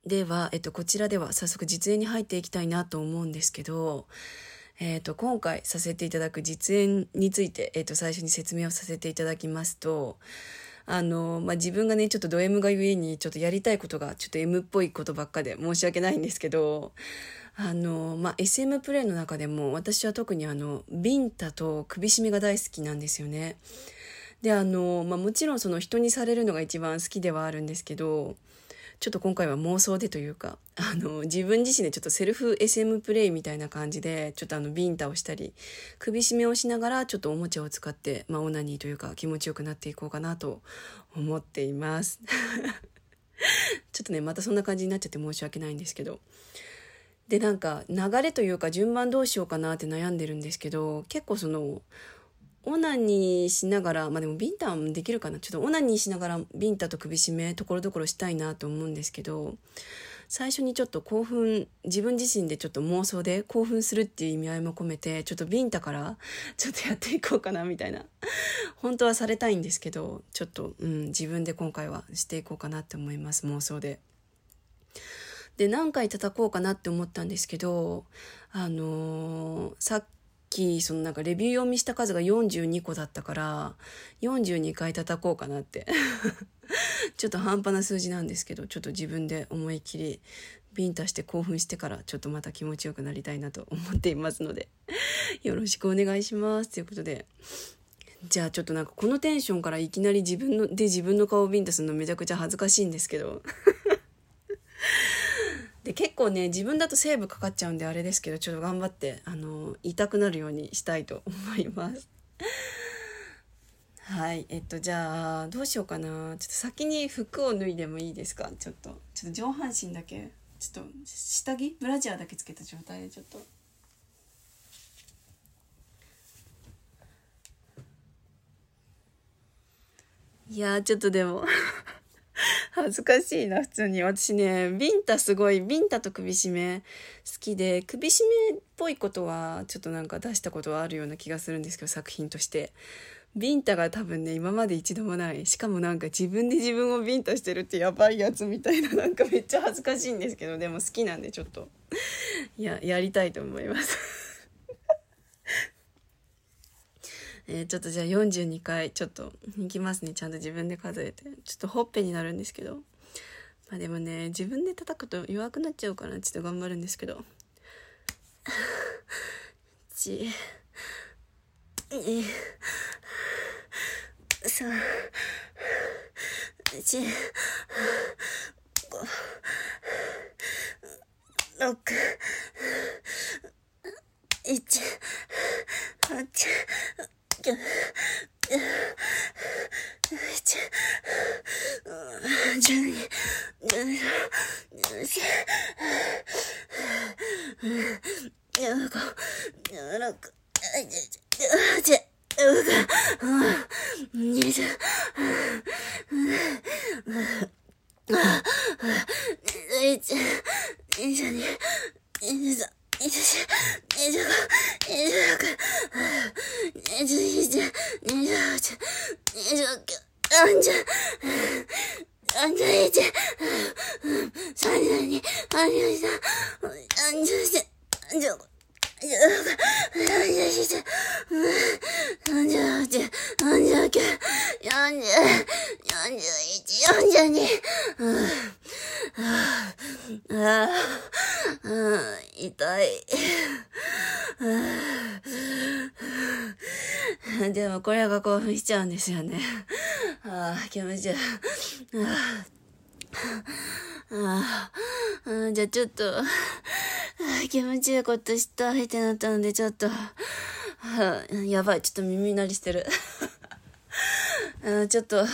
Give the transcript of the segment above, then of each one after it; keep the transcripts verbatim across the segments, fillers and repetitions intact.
では、えっと、こちらでは早速実演に入っていきたいなと思うんですけど、えっと、今回させていただく実演について、えっと、最初に説明をさせていただきますと、あの、まあ、自分がね、ちょっとド M がゆえに、ちょっとやりたいことが、ちょっと M っぽいことばっかで申し訳ないんですけど、あの、まあ、エスエム プレイの中でも、私は特にあの、ビンタと首絞めが大好きなんですよね。で、あの、まあ、もちろんその人にされるのが一番好きではあるんですけど、ちょっと今回は妄想でというか、あの、自分自身でちょっとセルフ エスエム プレイみたいな感じで、ちょっとあの、ビンタをしたり、首絞めをしながら、ちょっとおもちゃを使って、まあ、オナニーというか気持ちよくなっていこうかなと思っています。ちょっとね、またそんな感じになっちゃって申し訳ないんですけど。で、なんか、流れというか順番どうしようかなって悩んでるんですけど、結構その、オナニーしながら、まあでもビンタもできるかな。ちょっとオナニーしながらビンタと首絞めところどころしたいなと思うんですけど、最初にちょっと興奮、自分自身でちょっと妄想で興奮するっていう意味合いも込めて、ちょっとビンタからちょっとやっていこうかなみたいな。本当はされたいんですけど、ちょっと、うん、自分で今回はしていこうかなって思います、妄想で。で、何回叩こうかなって思ったんですけど、あのーさっき、そのなんかレビュー読みした数がよんじゅうにこだったから、よんじゅうにかい叩こうかなって。ちょっと半端な数字なんですけど、ちょっと自分で思い切りビンタして興奮してから、ちょっとまた気持ちよくなりたいなと思っていますので、よろしくお願いします。ということで、じゃあちょっとなんかこのテンションからいきなり自分の、で自分の顔をビンタするのめちゃくちゃ恥ずかしいんですけど、で結構ね自分だとセーブかかっちゃうんであれですけど、ちょっと頑張ってあの痛くなるようにしたいと思います。はい、えっとじゃあどうしようかな。ちょっと先に服を脱いでもいいですか。ちょっとちょっと上半身だけ、ちょっと下着ブラジャーだけつけた状態でちょっと。いやーちょっとでも恥ずかしいな、普通に。私ね、ビンタすごい、ビンタと首絞め好きで、首絞めっぽいことは、ちょっとなんか出したことはあるような気がするんですけど、作品として。ビンタが多分ね、今まで一度もない。しかもなんか自分で自分をビンタしてるってやばいやつみたいな、なんかめっちゃ恥ずかしいんですけど、でも好きなんでちょっと、いや、やりたいと思います。えー、ちょっとじゃあよんじゅうにかい、ちょっと、いきますね。ちゃんと自分で数えて。ちょっとほっぺになるんですけど。まあでもね、自分で叩くと弱くなっちゃうから、ちょっと頑張るんですけど。いち、に、さん、よん、ご、ろく、いち、はち、きゅう、じゅういち、じゅうに、じゅうさん、じゅうよん、じゅうご、じゅうろく、じゅうはち、じゅうきゅう、にじゅう、にじゅういち、にじゅうに、にじゅうさん、にじゅうよん、にじゅうご、にじゅうろく、にじゅうなな、にじゅうはち、にじゅうきゅう、よんじゅう、よんじゅういち、さんじゅうに、さんじゅうさん、さんじゅうよん、さんじゅうご、さんじゅうろく、さんじゅうなな、さんじゅうはち、さんじゅうきゅう、よんじゅう、よんじゅういち、よんじゅうに、ああ、あ痛い。でもこれが興奮しちゃうんですよね。ああ、気持ちいい。あああ、じゃあちょっと、あ気持ちいいことしたいってなったので、ちょっと、あやばい、ちょっと耳鳴りしてる。あちょっと、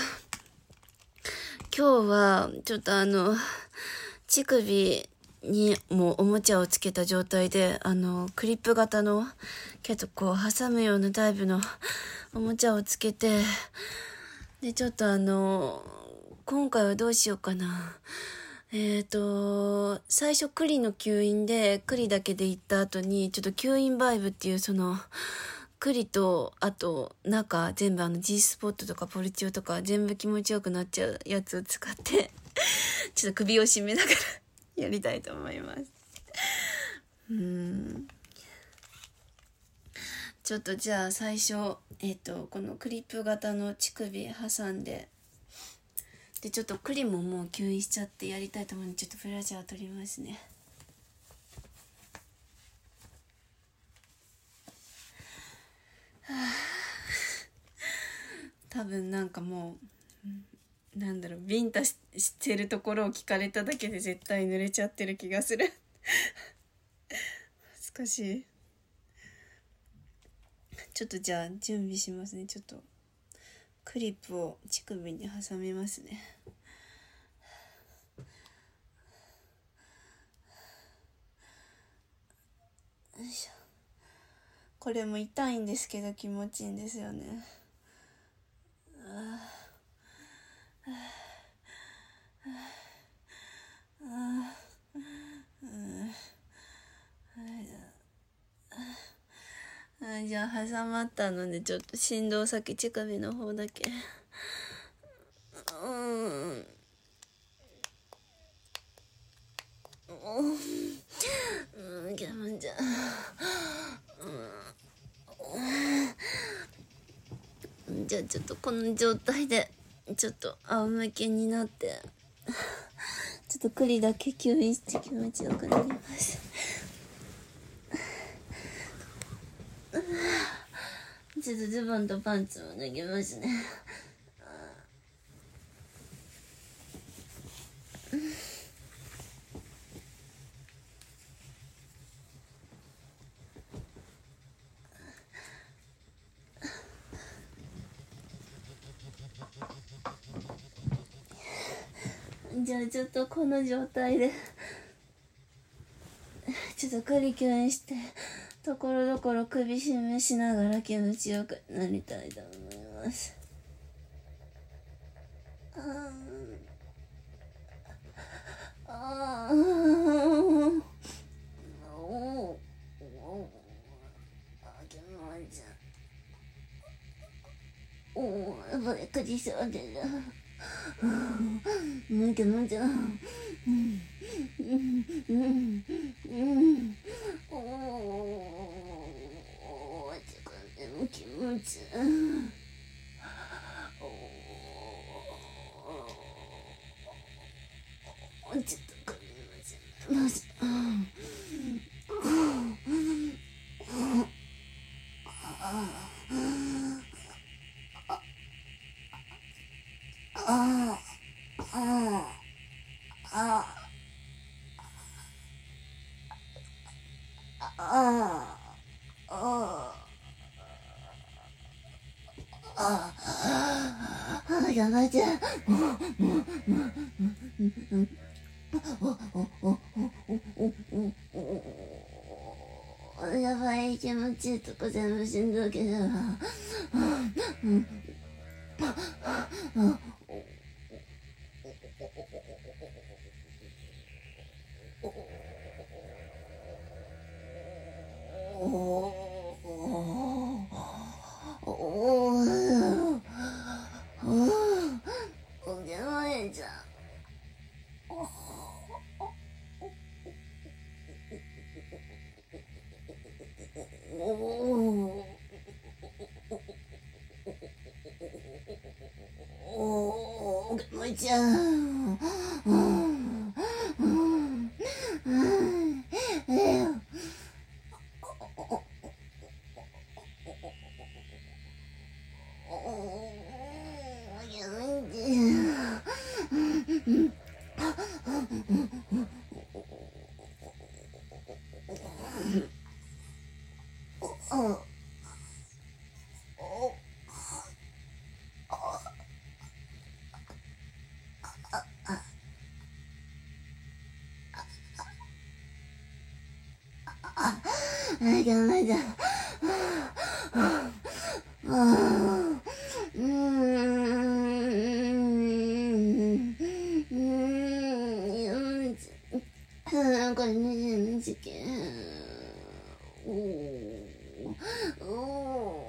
今日は、ちょっとあの、乳首にもおもちゃをつけた状態で、あの、クリップ型の、けどこう、挟むようなタイプのおもちゃをつけて、で、ちょっとあの、今回はどうしようかな。えっと、最初栗の吸引で、栗だけで行った後に、ちょっと吸引バイブっていうその、栗と、あと、中、全部あの G スポットとかポルチオとか全部気持ちよくなっちゃうやつを使って、ちょっと首を絞めながらやりたいと思います。うーんちょっとじゃあ最初、えっと、このクリップ型の乳首挟んで、で、ちょっとクリももう吸引しちゃってやりたいと思うので、ちょっとブラジャー取りますね。はあ、多分なんかもう、なんだろう、ビンタししてるところを聞かれただけで絶対濡れちゃってる気がする。少し。ちょっとじゃあ準備しますね。ちょっとクリップを乳首に挟みますね。よいしょ。これも痛いんですけど気持ちいいんですよね。ああああ、じゃあ挟まったのでちょっと振動先乳首の方だけ。うんうんうん、気持ちいい。じゃあちょっとこの状態でちょっと仰向けになってちょっと栗だけ吸引して気持ちよくなります。ちょっとズボンとパンツも脱ぎますね。じゃあちょっとこの状態でちょっと栗吸引してところどころ首絞めしながら気持ちよくなりたいと思います。あーあーおーおー、やばい、くじそうでる。むけむけ。うんうんうんうんおお、ちょっと眠気持ち。おお、ちょっとこれまず。やばいじゃん。やばい、気持ちいいとこ全部しんどいけど。じゃん。あ、やばいじゃん。うん、これね、事件。おお。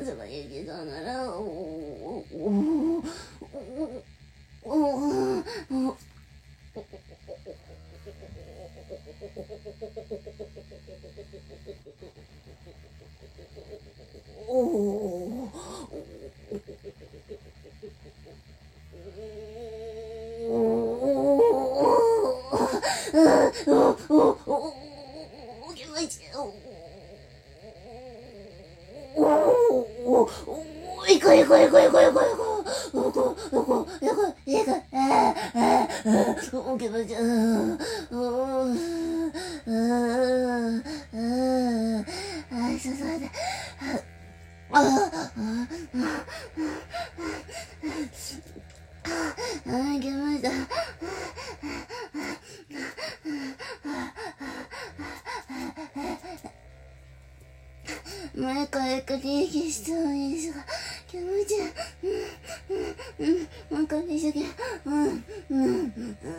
そばゆきそうならおおおおおおいこいこいこいこいこいこいここいこいこいああお気持ちああそうそうだああ気持ち前からかり息したのにさ気持ちうんうんうんもう一回しとけうんうんうん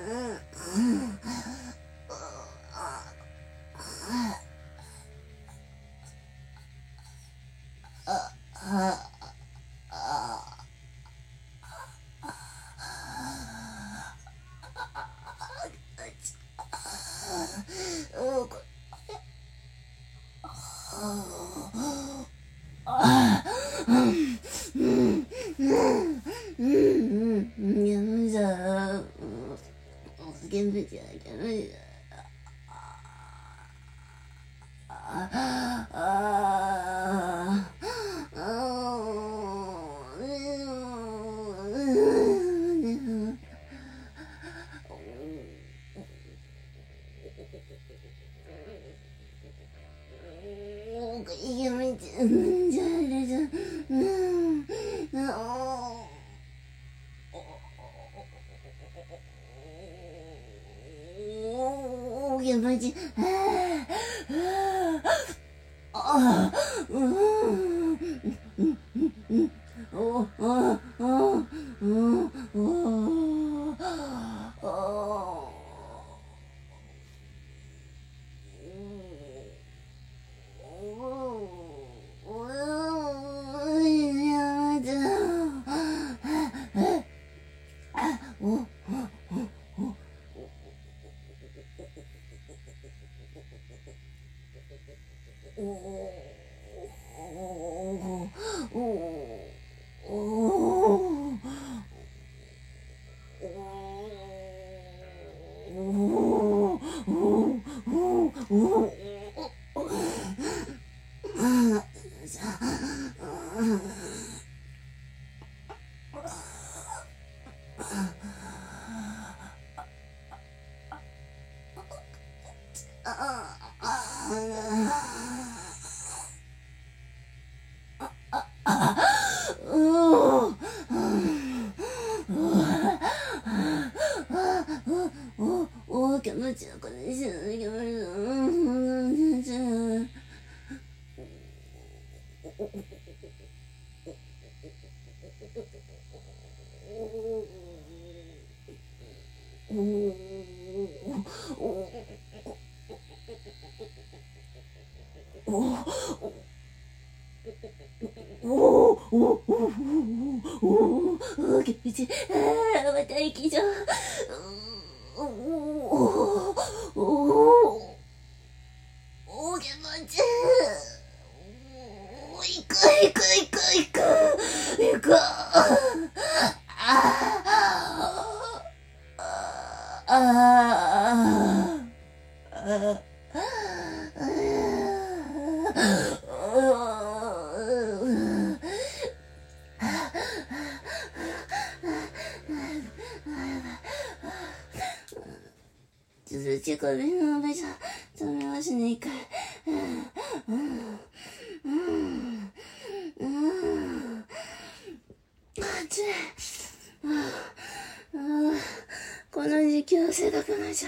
この時期汗だくなっちゃ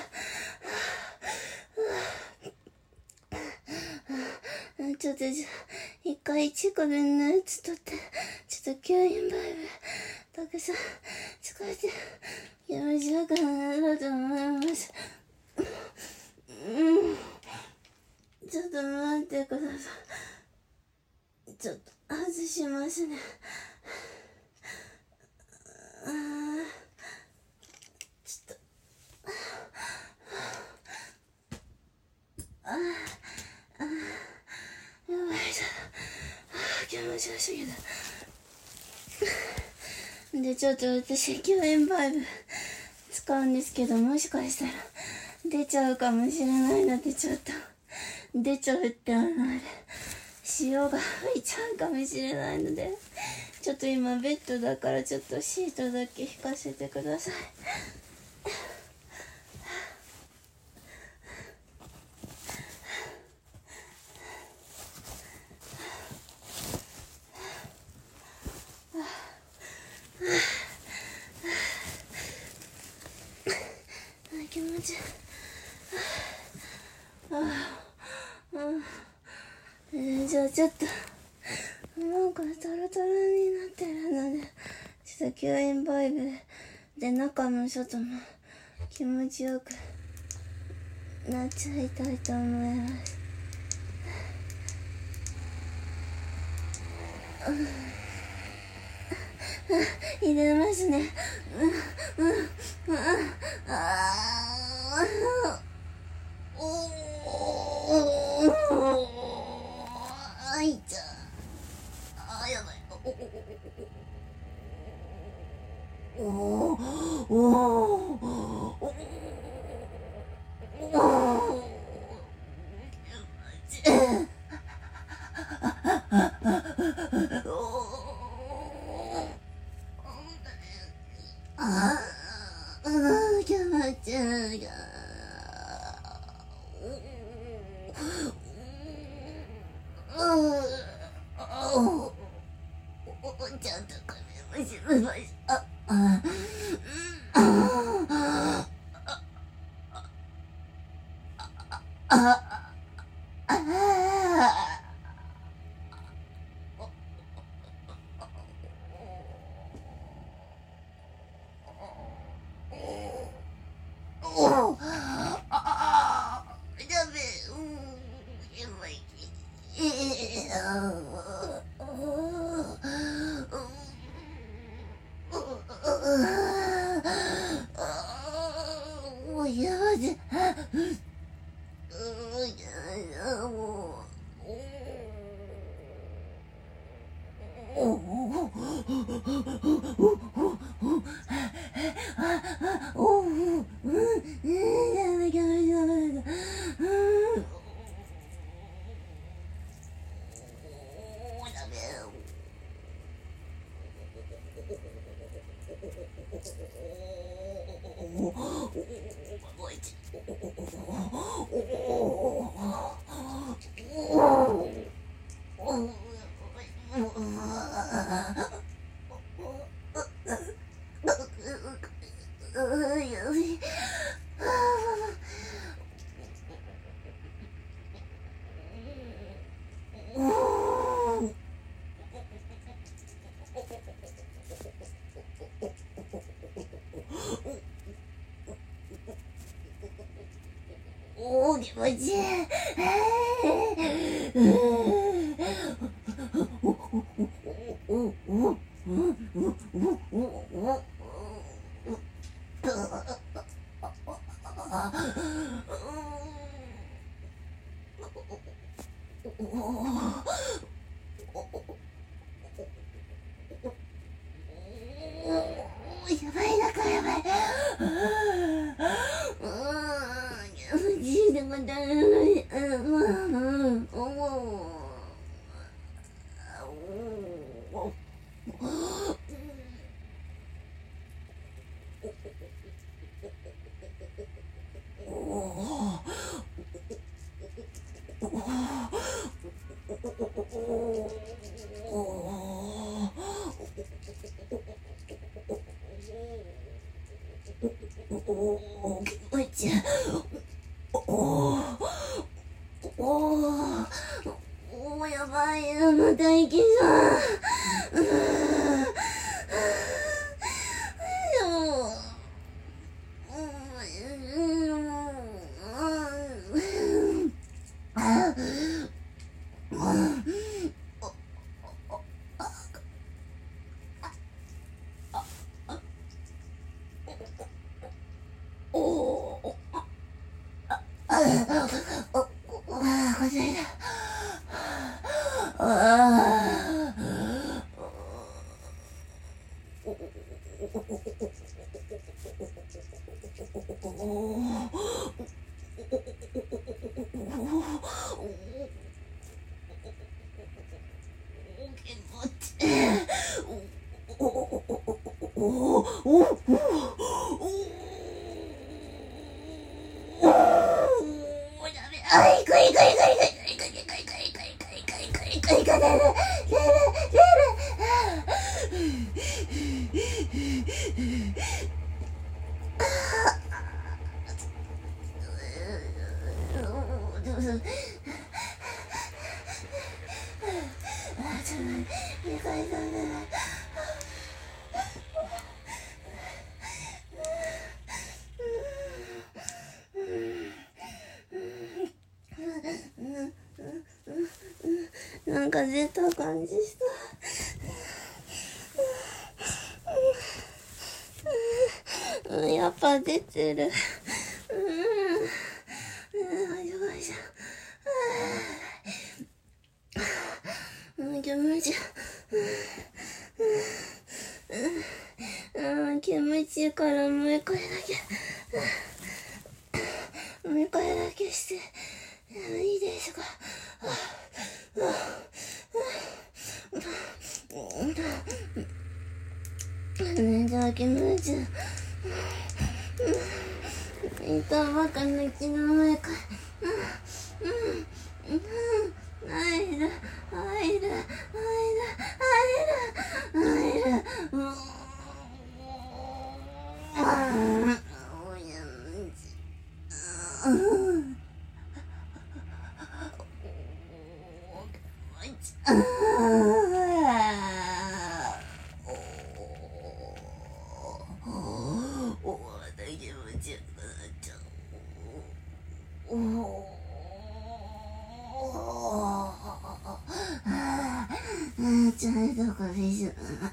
う。ちょっとじゃ一回チコでのやつ取ってちょっと吸引バイブたくさん使って気持ちよくなろうと思います。うん、ちょっと待ってください。 ちょっと外しますね。あーちょっとあーあーやばい、ちょっとあー気持ちよすぎた。でちょっと私救援バイブ使うんですけど、もしかしたら出ちゃうかもしれないので、ちょっと出ちゃうってあるので潮が吹いちゃうかもしれないので、ちょっと今ベッドだからちょっとシートだけ引かせてください。あ、気持ちいい。ああ、えー、じゃあちょっとなんかトロトロになってるので、ちょっと吸引バイブで中も外も気持ちよくなっちゃいたいと思います。入れますね。うんうんうん、ああ、おお、あいちゃ、あ、やばい。おおおおおお、ああ、気持ちいい。ちゃんとこれもしましょう。ああああ、おあ、ダメ、うん、やばい。えあもうやだ。もうおおおお、うん、やめやめやめ、うん、ダメ。おー、気持ちいい。やばい、なんかやばい。でもだめ、うん、おお。おお、やばい、また行きそう。 なんか出た感じした。うん、やっぱ出てる。うん、よいしょよいしょ。うん、気持ちいい。うん、気持ちいいからもう一回だけ。もう一回だけして。いいでしょうか。ね、じゃあ気持ちいい。いたばかの気の上か。うん、うん、うん、入る、入る、入る、入る、入る。うん。ちょっとこれしょ。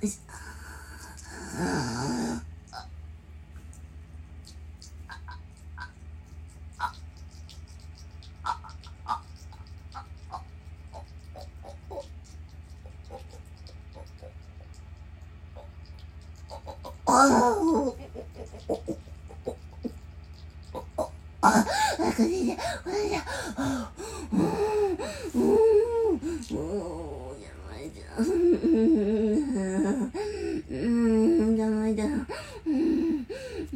あ、これで、これで、うん、うん、もう、やばいじゃん。うん、やばいじゃん。うん、うん。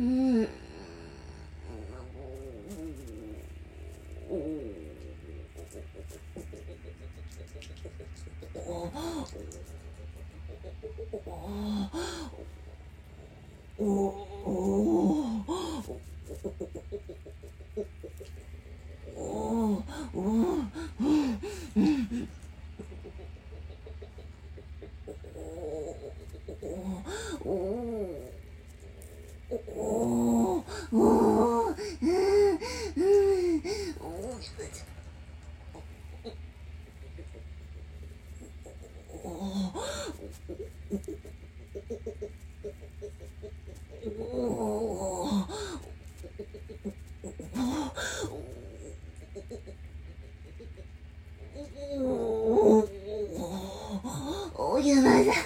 おやばいだ。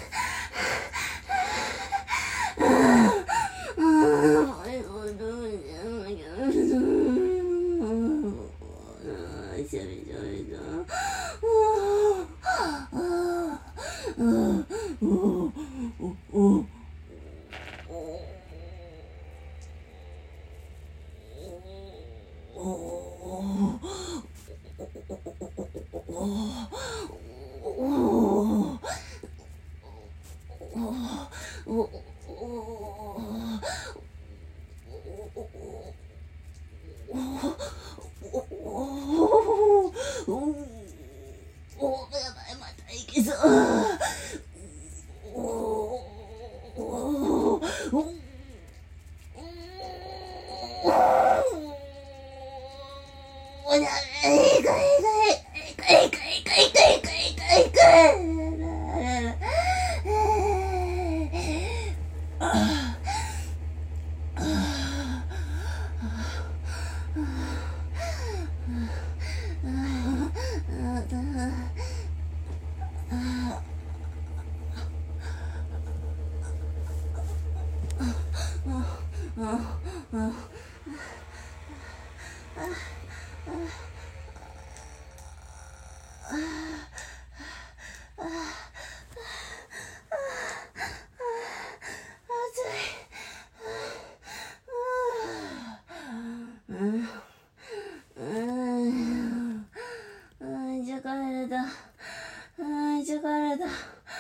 力だ。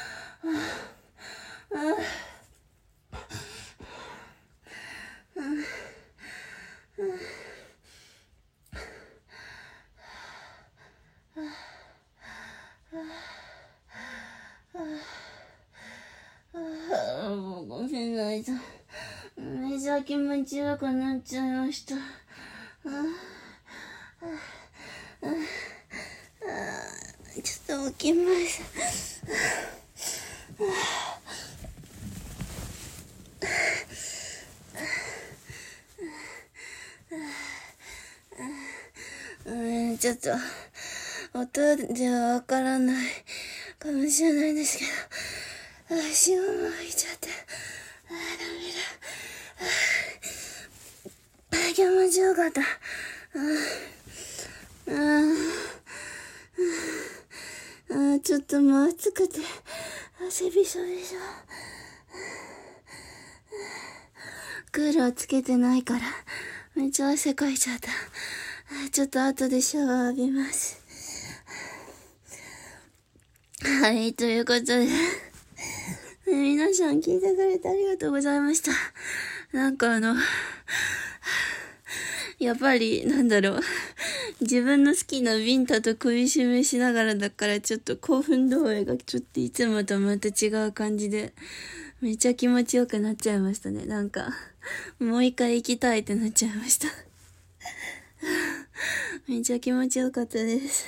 もうごめんなさい。めちゃ気持ちよくなっちゃいました。ちょっと起きます。うん、ちょっと音ではわからないかもしれないんですけど、足が向いちゃって、あー、ダメだ。あー、気持ちよかった。あー、あー、ちょっともう暑くて汗びしょびしょ。クーラーつけてないからめっちゃ汗かいちゃった。ちょっと後でシャワー浴びます。はい、ということで皆さん聞いてくれてありがとうございました。なんかあのやっぱりなんだろう、自分の好きなビンタと首絞めしながらだからちょっと興奮度合いがちょっといつもとまた違う感じでめっちゃ気持ちよくなっちゃいましたね。なんかもう一回行きたいってなっちゃいましためっちゃ気持ちよかったです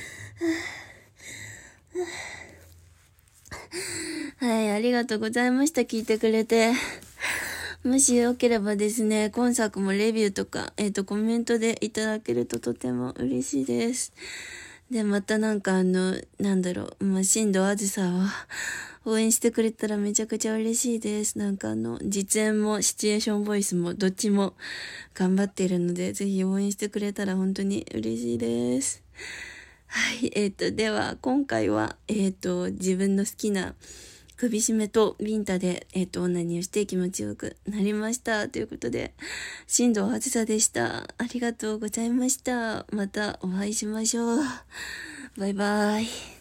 はい、ありがとうございました。聞いてくれて。もしよければですね、今作もレビューとか、えっと、コメントでいただけるととても嬉しいです。で、またなんかあの、なんだろう、まあ、新藤あずさは、応援してくれたらめちゃくちゃ嬉しいです。なんかあの、実演もシチュエーションボイスもどっちも頑張っているので、ぜひ応援してくれたら本当に嬉しいです。はい、えっと、では、今回は、えっと、自分の好きな首絞めとビンタで、えっと、オナニーをして気持ちよくなりました。ということで、新藤あずさでした。ありがとうございました。またお会いしましょう。バイバイ。